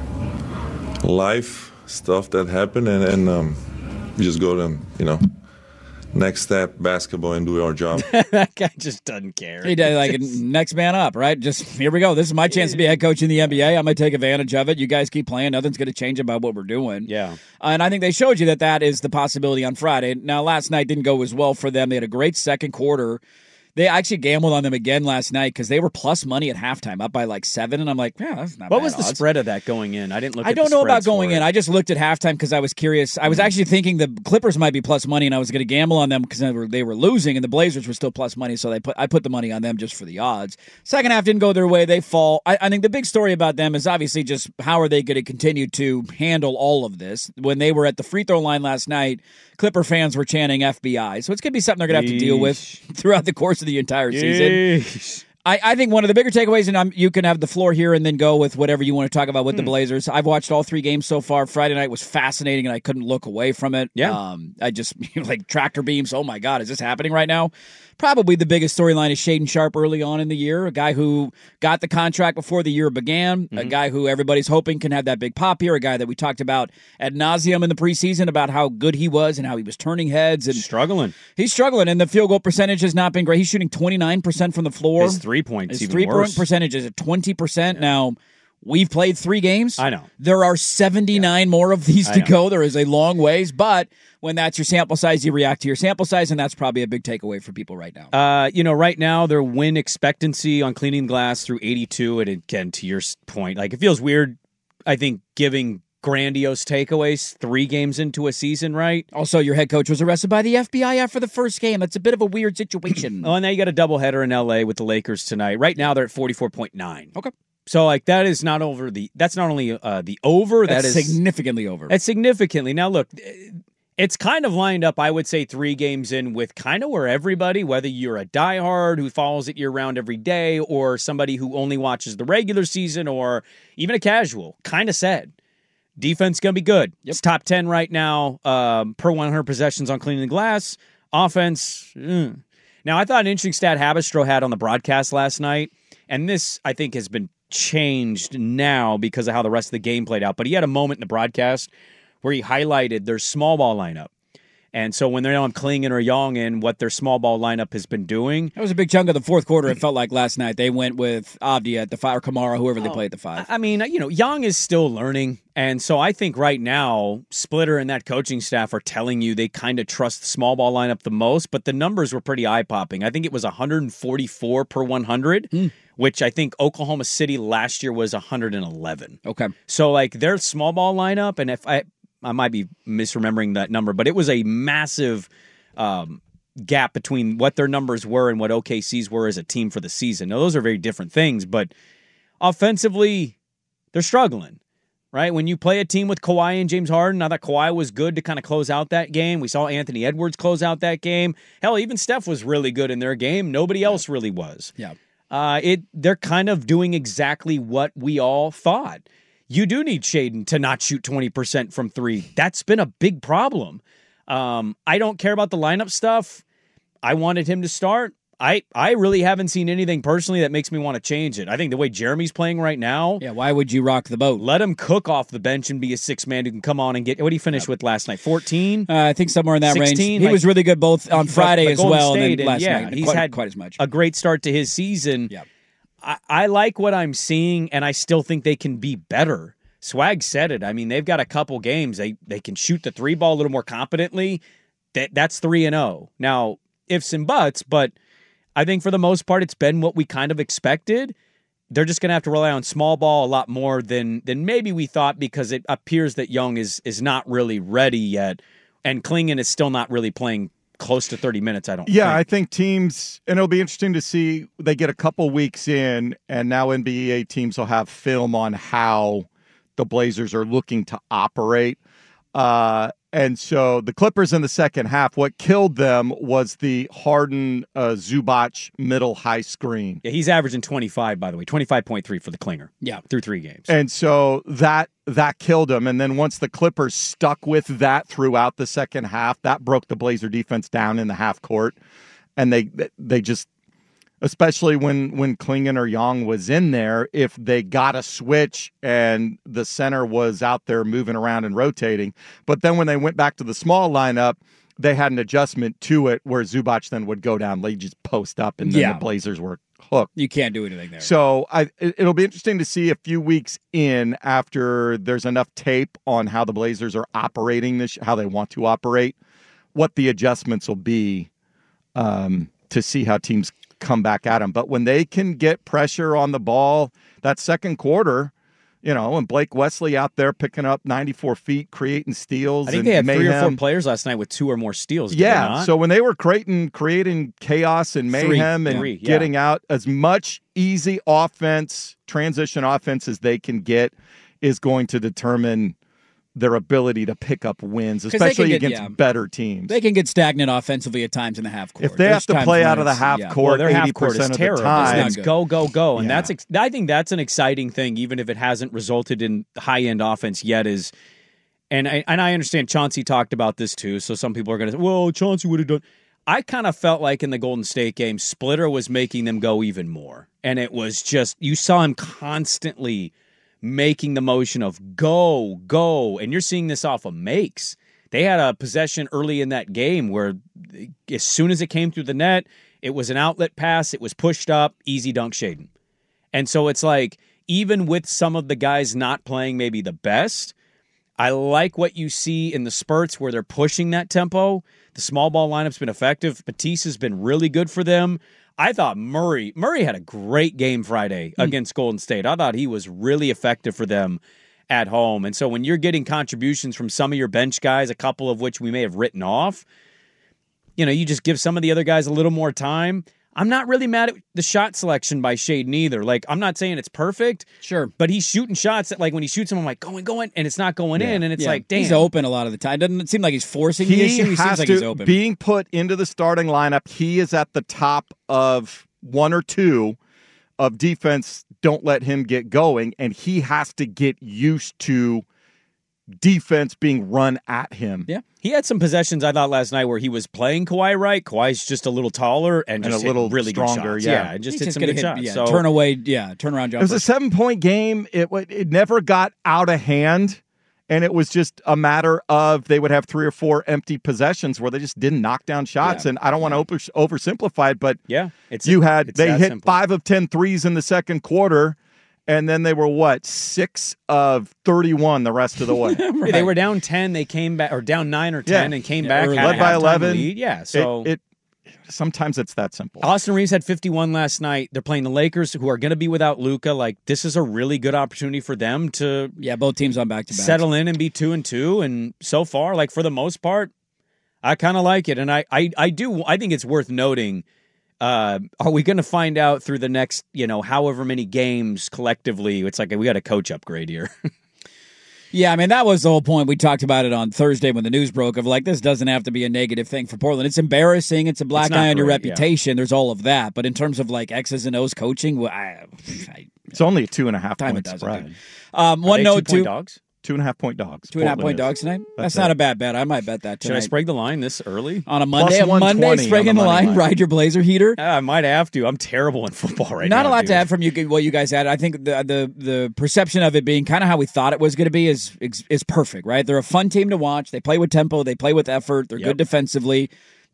life stuff that happened, and, and um, we just go to, you know, next step, basketball, and do our job. That guy just doesn't care. He does, like, next man up, right? Just, here we go. This is my chance to be head coach in the N B A. I'm going to take advantage of it. You guys keep playing. Nothing's going to change about what we're doing. Yeah. Uh, and I think they showed you that that is the possibility on Friday. Now, last night didn't go as well for them. They had a great second quarter. They actually gambled on them again last night because they were plus money at halftime, up by like seven, and I'm like, yeah, that's not What bad was the odds. spread of that going in? I didn't look I at don't the know about spreads going for in. it. I just looked at halftime because I was curious. I was actually thinking the Clippers might be plus money, and I was going to gamble on them because they were, they were losing, and the Blazers were still plus money, so they put I put the money on them just for the odds. Second half didn't go their way. They fall. I, I think the big story about them is obviously just how are they going to continue to handle all of this. When they were at the free throw line last night, Clipper fans were chanting F B I. So it's going to be something they're going to have to deal with throughout the course of the entire Yeesh. season. I, I think one of the bigger takeaways, and I'm, you can have the floor here and then go with whatever you want to talk about with hmm. the Blazers. I've watched all three games so far. Friday night was fascinating, and I couldn't look away from it. Yeah. Um, I just, like, tractor beams. Oh, my God, is this happening right now? Probably the biggest storyline is Shaedon Sharpe early on in the year, a guy who got the contract before the year began, mm-hmm. a guy who everybody's hoping can have that big pop here, a guy that we talked about ad nauseum in the preseason about how good he was and how he was turning heads. And struggling. He's struggling, and the field goal percentage has not been great. He's shooting twenty-nine percent from the floor. His three-point His even three-point worse. percentage is at twenty percent. Yeah. Now, we've played three games. I know. There are seventy-nine yeah. more of these to go. There is a long ways, but when that's your sample size, you react to your sample size, and that's probably a big takeaway for people right now. Uh, you know, right now, their win expectancy on cleaning glass through eighty-two, and again, to your point, like, it feels weird, I think, giving grandiose takeaways three games into a season, right? Also, your head coach was arrested by the F B I after the first game. That's a bit of a weird situation. Oh, and now you got a doubleheader in L A with the Lakers tonight. Right now, they're at forty-four point nine. Okay. So, like, that is not over the, that's not only uh, the over, that's that is significantly over. That's significantly. Now, look, it's kind of lined up, I would say, three games in with kind of where everybody, whether you're a diehard who follows it year-round every day or somebody who only watches the regular season or even a casual, kind of said, defense going to be good. Yep. It's top ten right now um, per one hundred possessions on cleaning the glass. Offense, mm. Now, I thought an interesting stat Habistro had on the broadcast last night, and this, I think, has been changed now because of how the rest of the game played out, but he had a moment in the broadcast where he highlighted their small ball lineup. And so when they're on Klingon or Young in what their small ball lineup has been doing. That was a big chunk of the fourth quarter, it felt like last night. They went with Avdia at the five, or Kamara, whoever they oh, played at the five. I mean, you know, Young is still learning. And so I think right now, Splitter and that coaching staff are telling you they kind of trust the small ball lineup the most, but the numbers were pretty eye-popping. I think it was one hundred forty-four per one hundred, mm. which I think Oklahoma City last year was one hundred eleven. Okay. So, like, their small ball lineup, and if I... I might be misremembering that number, but it was a massive um, gap between what their numbers were and what O K C's were as a team for the season. Now, those are very different things, but offensively, they're struggling, right? When you play a team with Kawhi and James Harden, now that Kawhi was good to kind of close out that game. We saw Anthony Edwards close out that game. Hell, even Steph was really good in their game. Nobody else really was. Yeah. Uh, it they're kind of doing exactly what we all thought. You do need Shaedon to not shoot twenty percent from three. That's been a big problem. Um, I don't care about the lineup stuff. I wanted him to start. I, I really haven't seen anything personally that makes me want to change it. I think the way Jeremy's playing right now. Yeah, why would you rock the boat? Let him cook off the bench and be a six-man who can come on and get. What did he finish yep. with last night? fourteen? Uh, I think somewhere in that sixteen? range. He like, was really good both on Friday as well State, and then last yeah, night. He's quite, had quite as much. A great start to his season. Yeah. I, I like what I'm seeing, and I still think they can be better. Swag said it. I mean, they've got a couple games. They they can shoot the three ball a little more competently. That That's three and oh. Now, ifs and buts, but I think for the most part, it's been what we kind of expected. They're just going to have to rely on small ball a lot more than than maybe we thought, because it appears that Young is is not really ready yet, and Klingon is still not really playing close to thirty minutes, I don't yeah, think. I think teams, and it'll be interesting to see, they get a couple weeks in, and now N B A teams will have film on how the Blazers are looking to operate. Uh, and so the Clippers in the second half, what killed them was the Harden uh, Zubac middle high screen. Yeah, he's averaging twenty-five, by the way, twenty-five point three for the Klinger. Yeah. Through three games. And so that that killed him. And then once the Clippers stuck with that throughout the second half, that broke the Blazer defense down in the half court. And they they just, especially when, when Klingon or Young was in there, if they got a switch and the center was out there moving around and rotating. But then when they went back to the small lineup, they had an adjustment to it where Zubac then would go down. They just post up, and then Yeah. the Blazers were hooked. You can't do anything there. So I, it- it'll be interesting to see a few weeks in, after there's enough tape on how the Blazers are operating this, how they want to operate, what the adjustments will be um, to see how teams come back at them. But when they can get pressure on the ball, that second quarter, you know, and Blake Wesley out there picking up ninety-four feet, creating steals. I think and they had mayhem. three or four players last night with two or more steals. did they Yeah, not? so when they were creating creating chaos and Three. mayhem and Three, yeah. getting out as much easy offense, transition offense as they can get, is going to determine their ability to pick up wins, 'Cause they especially can get- against yeah. better teams. They can get stagnant offensively at times in the half court. If they There's have to times play when out of the it's- half yeah. court Well, their half court eighty percent is of the terrible. time, It's go, go, go. And Yeah. that's ex- I think that's an exciting thing, even if it hasn't resulted in high-end offense yet, is and I, and I understand Chauncey talked about this too, so some people are going to say, well, Chauncey would have done. I kind of felt like in the Golden State game, Splitter was making them go even more. And it was just, you saw him constantly making the motion of go, go. And you're seeing this off of makes. They had a possession early in that game where as soon as it came through the net, it was an outlet pass, it was pushed up, easy dunk Shaden. And so it's like, even with some of the guys not playing maybe the best, I like what you see in the spurts where they're pushing that tempo. The small ball lineup's been effective. Matisse has been really good for them. I thought Murray, Murray had a great game Friday Mm. against Golden State. I thought he was really effective for them at home. And so when you're getting contributions from some of your bench guys, a couple of which we may have written off, you know, you just give some of the other guys a little more time. I'm not really mad at the shot selection by Shaden either. Like, I'm not saying it's perfect. Sure. But he's shooting shots that, like, when he shoots them, I'm like, going, going, and it's not going in. And it's Yeah. like, damn. He's open a lot of the time. Doesn't seem like he's forcing the he issue. He has seems like to, he's open. being put into the starting lineup, he is at the top of one or two of defense. Don't let him get going, and he has to get used to defense being run at him. Yeah. He had some possessions, I thought, last night where he was playing Kawhi right. Kawhi's just a little taller and, And just a little hit really stronger, good shots. yeah. and just He's hit just some gonna good hit, shots. yeah, So turn away, yeah, turn around It jumper. was a seven-point game. It wa- it never got out of hand, and it was just a matter of they would have three or four empty possessions where they just didn't knock down shots. Yeah. And I don't want to over, oversimplify it, but yeah, it's you had it's they that hit simple. five of ten threes in the second quarter, and then they were what six of thirty-one the rest of the way. Yeah, they were down ten. They came back, or down nine or ten, Yeah. and came Yeah, back. early. had a Led by halftime eleven. lead. Yeah, so it, it sometimes it's that simple. Austin Reeves had fifty-one last night. They're playing the Lakers, who are going to be without Luka. Like, this is a really good opportunity for them to yeah, both teams on back to back. settle in and be two and two. And so far, like, for the most part, I kind of like it. And I, I, I do. I think it's worth noting. Uh, are we going to find out through the next, you know, however many games collectively? It's like we got a coach upgrade here. Yeah, I mean, that was the whole point. We talked about it on Thursday when the news broke of, like, this doesn't have to be a negative thing for Portland. It's embarrassing. It's a black It's not eye on your great, yeah. reputation. There's all of that. But in terms of, like, X's and O's coaching, well, I, I, It's only a two and a half time it point doesn't. spread. do. Um, Are one they note, two-point too. dogs. Two and a half point dogs. Two and a half Portland point is. dogs tonight? That's, That's not it. a bad bet. I might bet that Should tonight. I sprig the line this early? On a Monday, Plus a Monday, one twenty on sprigging the the money line, line. ride your Blazer heater. I might have to. I'm terrible in football right Not now. a lot dude. to add from you. What you guys had, I think the the the perception of it being kind of how we thought it was going to be is is perfect, right? They're a fun team to watch. They play with tempo. They play with effort. They're Yep. good defensively.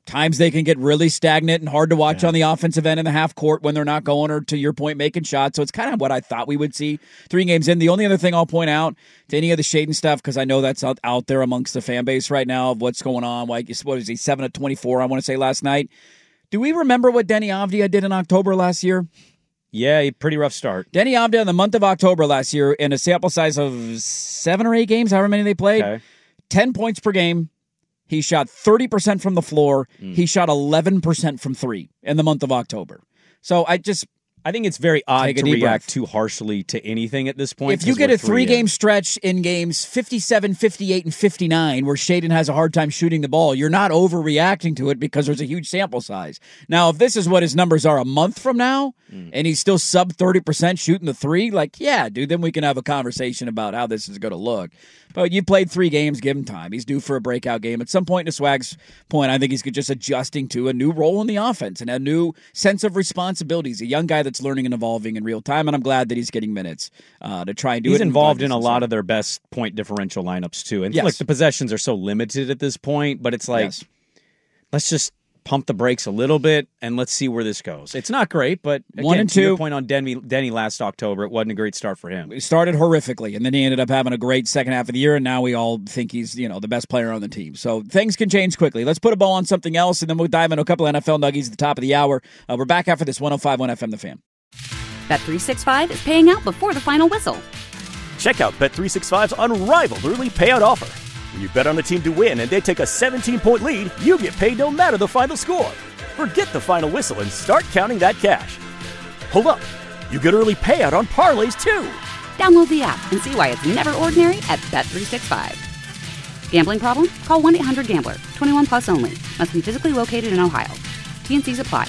times they can get really stagnant and hard to watch yeah. on the offensive end in the half court when they're not going or, to your point, making shots. So it's kind of what I thought we would see three games in. The only other thing I'll point out to any of the Shaedon stuff, because I know that's out, out there amongst the fan base right now of what's going on. Like, what is he, seven of twenty-four, I want to say, last night. Do we remember what Denny Avdia did in October last year? Yeah, pretty rough start. Denny Avdia in the month of October last year in a sample size of seven or eight games, however many they played, okay. ten points per game. He shot thirty percent from the floor. Mm. He shot eleven percent from three in the month of October. So I just... I think it's very odd to react breath. too harshly to anything at this point. If you get a three-game stretch in games fifty-seven, fifty-eight, and fifty-nine where Shaedon has a hard time shooting the ball, you're not overreacting to it because there's a huge sample size. Now, if this is what his numbers are a month from now, mm. and he's still sub thirty percent shooting the three, like, yeah, dude, then we can have a conversation about how this is going to look. But you played three games, give him time. He's due for a breakout game. At some point, to Swag's point, I think he's just adjusting to a new role in the offense and a new sense of responsibility. He's a young guy that's learning and evolving in real time, and I'm glad that he's getting minutes uh, to try and do he's it. He's involved in a lot of their best point differential lineups, too. And yes. Look, the possessions are so limited at this point, but it's like, yes. let's just pump the brakes a little bit, and let's see where this goes. It's not great, but again, One and to two. your point on Denny, Denny last October, it wasn't a great start for him. He started horrifically, and then he ended up having a great second half of the year, and now we all think he's, you know, the best player on the team. So things can change quickly. Let's put a bow on something else, and then we'll dive into a couple of N F L nuggies at the top of the hour. Uh, we're back after this one oh five point one F M The Fan. Bet three sixty-five is paying out before the final whistle. Check out Bet three sixty-five's unrivaled early payout offer. When you bet on a team to win and they take a seventeen-point lead, you get paid no matter the final score. Forget the final whistle and start counting that cash. Hold up. You get early payout on parlays, too. Download the app and see why it's never ordinary at Bet three sixty-five. Gambling problem? Call one eight hundred gambler. twenty-one plus only. Must be physically located in Ohio. T N Cs apply.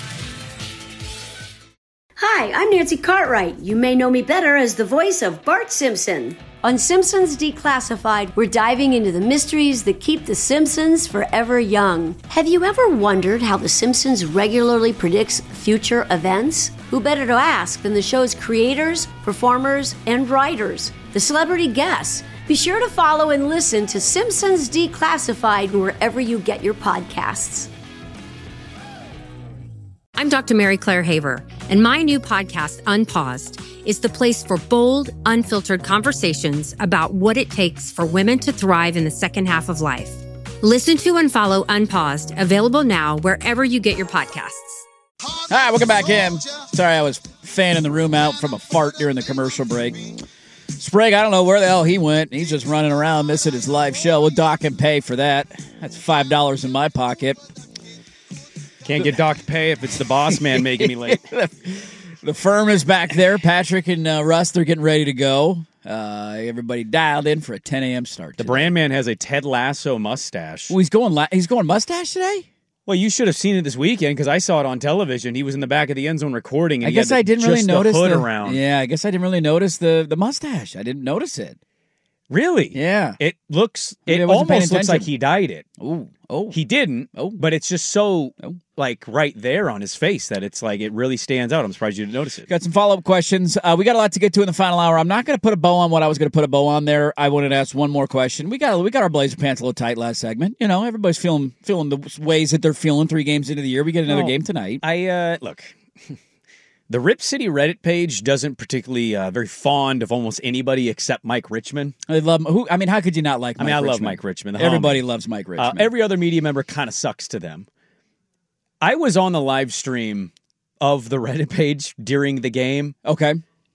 Hi, I'm Nancy Cartwright. You may know me better as the voice of Bart Simpson. On Simpsons Declassified, we're diving into the mysteries that keep The Simpsons forever young. Have you ever wondered how The Simpsons regularly predicts future events? Who better to ask than the show's creators, performers, and writers, the celebrity guests? Be sure to follow and listen to Simpsons Declassified wherever you get your podcasts. I'm Doctor Mary Claire Haver, and my new podcast, Unpaused, is the place for bold, unfiltered conversations about what it takes for women to thrive in the second half of life. Listen to and follow Unpaused, available now wherever you get your podcasts. All right, welcome back in. Sorry, I was fanning the room out from a fart during the commercial break. Sprague, I don't know where the hell he went. He's just running around missing his live show. We'll dock and pay for that. That's five dollars in my pocket. Can't get docked pay if it's the boss man making me late. The firm is back there. Patrick and uh, Russ, they're getting ready to go. Uh, everybody dialed in for a ten a.m. start The today. brand man has a Ted Lasso mustache. Oh, he's going la- he's going mustache today? Well, you should have seen it this weekend because I saw it on television. He was in the back of the end zone recording. And I he guess had the, I didn't really just notice the hood the, around. Yeah, I guess I didn't really notice the, the mustache. I didn't notice it. Really? Yeah. It looks, Maybe it I wasn't paying almost looks attention. like he dyed it. Oh, oh. He didn't, Oh. but it's just so, Oh. like, right there on his face that it's like, it really stands out. I'm surprised you didn't notice it. Got some follow-up questions. Uh, we got a lot to get to in the final hour. I'm not going to put a bow on what I was going to put a bow on there. I wanted to ask one more question. We got we got our blazer pants a little tight last segment. You know, everybody's feeling feeling the ways that they're feeling three games into the year. We get another Well, game tonight. I, uh, look, the Rip City Reddit page doesn't particularly uh, very fond of almost anybody except Mike Richmond. I love who. I mean, how could you not like? I Mike mean, I Richmond? love Mike Richmond. the Everybody homie. loves Mike Uh, Richmond. every other media member kind of sucks to them. I was on the live stream of the Reddit page during the game. Okay,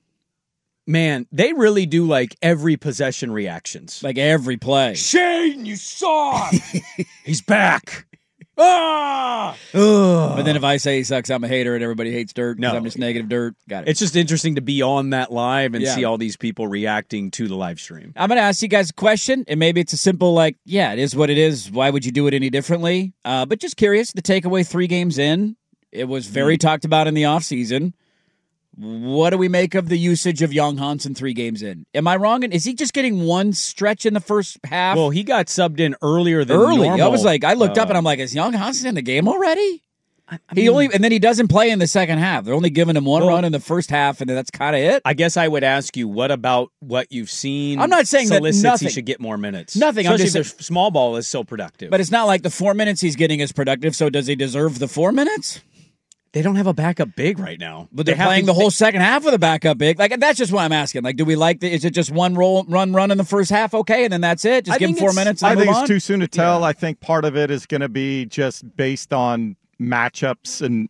Man, they really do like every possession reactions. like every play. Shane, you saw! He's back. Ah! But then if I say he sucks, I'm a hater, and everybody hates dirt. 'Cause No. I'm just negative dirt. Got it. It's just interesting to be on that live and Yeah. see all these people reacting to the live stream. I'm going to ask you guys a question, and maybe it's a simple, like, yeah, it is what it is. Why would you do it any differently? Uh, but just curious, the takeaway three games in, it was very Mm-hmm. talked about in the offseason. What do we make of the usage of Young Hansen three games in? Am I wrong? Is he just getting one stretch in the first half? Well, he got subbed in earlier than Early. normal. I was like, I looked Uh, up, and I'm like, is Young Hansen in the game already? I he mean, only and then he doesn't play in the second half. They're only giving him one Well- run in the first half, and that's kind of it. I guess I would ask you, what about what you've seen? I'm not saying that solicits nothing- he should get more minutes. Nothing, I'm Especially just- if the small ball is so productive. But it's not like the four minutes he's getting is productive. So does he deserve the four minutes? they don't have a backup big right now. But they're They have playing to- the whole second half with a backup big. Like that's just what I'm asking. Like, do we like the? Is it just one roll, run, run in the first half? Okay, and then that's it. Just I give him think four it's- minutes. And I move think on? it's too soon to tell. I think part of it is going to be just based on matchups and,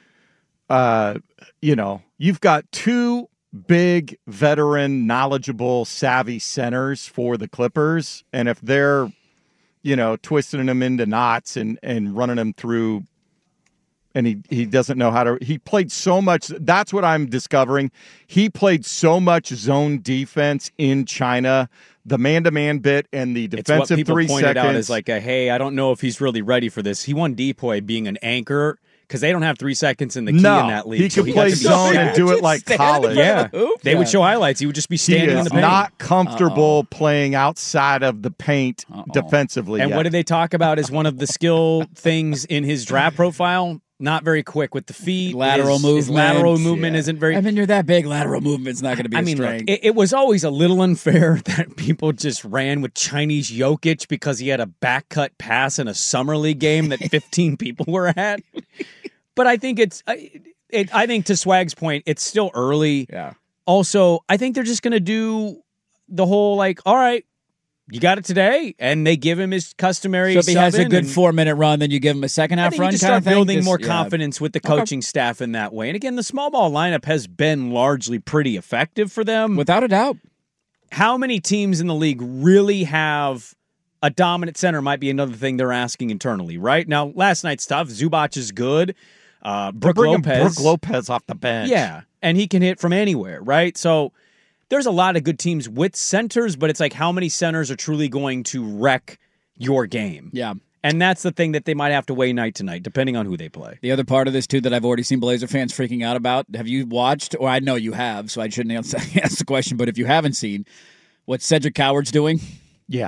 uh, you know, you've got two big veteran, knowledgeable, savvy centers for the Clippers, and if they're, you know, twisting them into knots and and running them through. And he, he doesn't know how to – he played so much – that's what I'm discovering. He played so much zone defense in China, the man-to-man bit and the It's what defensive people three pointed seconds. out as like, a, hey, I don't know if he's really ready for this. He won Depoy being an anchor because they don't have three seconds in the key no, in that league. he so could he got play to be zone stacked. and do it like Stand college. in front Yeah, of the hoop? they would Yeah. show highlights. He would just be He standing in is the paint. not comfortable playing outside of the paint defensively And yet. what did they talk about as one of the skill things in his draft profile? Not very quick with the feet. Lateral his, movement. His lateral movement Yeah. isn't very. I mean, you're that big. Lateral movement's not going to be I a mean, look, strength. it, it was always a little unfair that people just ran with Chinese Jokic because he had a back cut pass in a summer league game that fifteen people were at. But I think it's, I- it, I think to Swag's point, it's still early. yeah. Also, I think they're just going to do the whole like, all right, you got it today, and they give him his customary. So if he has a sub-in good and- four minute run, then you give him a second I half think run you just kind start of thing. building Just- more yeah. confidence with the Okay. coaching staff in that way. And again, the small ball lineup has been largely pretty effective for them. Without a doubt. How many teams in the league really have a dominant center might be another thing they're asking internally, right? Now, last night's stuff, Zubac is good. Uh, They're Brook bringing Lopez. Brook Lopez off the bench. Yeah, and he can hit from anywhere, right? So there's a lot of good teams with centers, but it's like how many centers are truly going to wreck your game? Yeah. And that's the thing that they might have to weigh night to night, depending on who they play. The other part of this, too, that I've already seen Blazer fans freaking out about, have you watched, or I know you have, so I shouldn't answer, ask the question, but if you haven't seen, what Cedric Coward's doing? Yeah.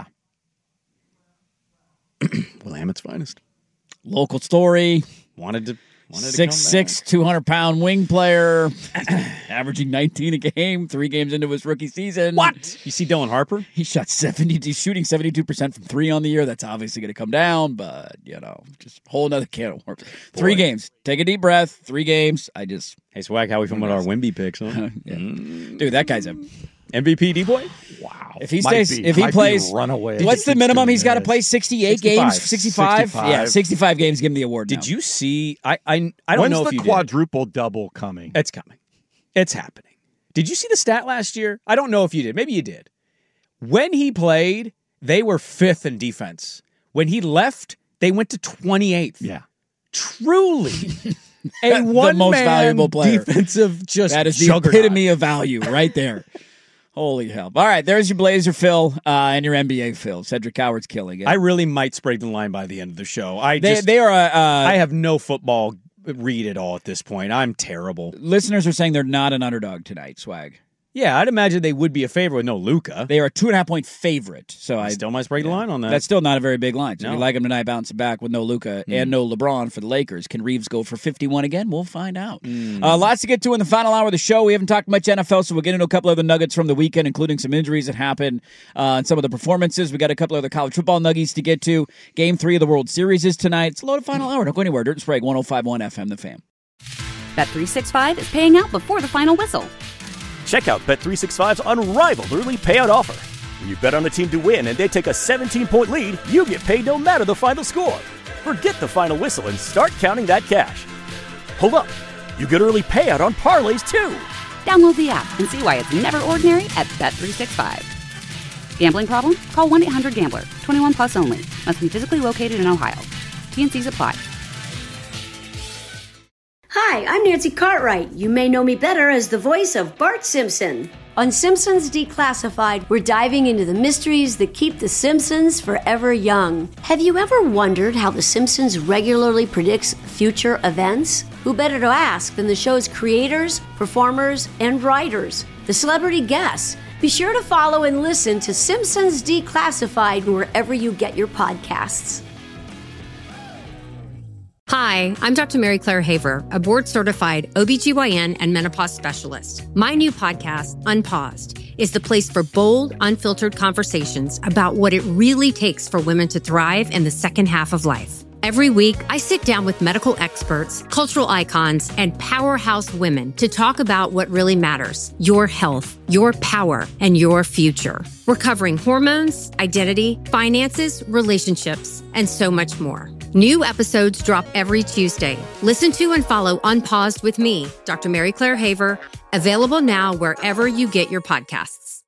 Willamette's finest. Local story. Wanted to wanted to Six come six, back. two hundred pound wing player, averaging nineteen a game, three games into his rookie season. What? You see Dylan Harper? He shot seventy. He's shooting seventy two percent from three on the year. That's obviously going to come down, but you know, just a whole other can of worms. Three games. Take a deep breath. Three games. I just, Hey, Swag, how we feeling about our Wimby picks? Huh? yeah. dude, that guy's a. M V P D-boy? Wow. If he Might stays, be- if he might be plays, runaway. what's the Keeps minimum doing he's got to this. play? Sixty-eight sixty-five. games, sixty-five. sixty-five. Yeah, sixty-five games. Give him the award. Did now. you see? I I, I don't When's know the if you did. quadruple double coming? It's coming. It's happening. Did you see the stat last year? I don't know if you did. Maybe you did. When he played, they were fifth in defense. When he left, they went to twenty-eighth. Yeah. Truly. A The one most man valuable player. defensive just That is the juggernaut. epitome of value right there. Holy hell. All right, there's your Blazer Phil uh, and your N B A Phil. Cedric Coward's killing it. I really might spray the line by the end of the show. I they, just they are, uh, uh, I have no football read at all at this point. I'm terrible. listeners are saying they're not an underdog tonight, Swag. Yeah, I'd imagine they would be a favorite with no Luka. They are a two and a half point favorite. So I I still might spray the line on that. That's still not a very big line. So if No. you like him tonight, bouncing back with no Luka and no LeBron for the Lakers. Can Reeves go for fifty-one again? We'll find out. Uh, lots to get to in the final hour of the show. We haven't talked much N F L, so we'll get into a couple other nuggets from the weekend, including some injuries that happened uh, and some of the performances. We got a couple other college football nuggies to get to. Game three of the World Series is tonight. It's a loaded final hour. Don't go anywhere. Dirt and Sprague, one oh five point one F M, The Fan. Bet three sixty-five is paying out before the final whistle. Check out Bet three sixty-five's unrivaled early payout offer. When you bet on a team to win and they take a seventeen point lead, you get paid no matter the final score. Forget the final whistle and start counting that cash. Hold up. You get early payout on parlays too. Download the app and see why it's never ordinary at Bet three sixty-five. Gambling problem? Call one eight hundred gambler. twenty-one plus only. Must be physically located in Ohio. T N Cs apply. Hi, I'm Nancy Cartwright. You may know me better as the voice of Bart Simpson. On Simpsons Declassified, we're diving into the mysteries that keep The Simpsons forever young. Have you ever wondered how The Simpsons regularly predicts future events? Who better to ask than the show's creators, performers, and writers, the celebrity guests? Be sure to follow and listen to Simpsons Declassified wherever you get your podcasts. Hi, I'm Doctor Mary Claire Haver, a board-certified O B G Y N and menopause specialist. My new podcast, Unpaused, is the place for bold, unfiltered conversations about what it really takes for women to thrive in the second half of life. Every week, I sit down with medical experts, cultural icons, and powerhouse women to talk about what really matters: your health, your power, and your future. We're covering hormones, identity, finances, relationships, and so much more. New episodes drop every Tuesday. Listen to and follow Unpaused with me, Doctor Mary Claire Haver, available now wherever you get your podcasts.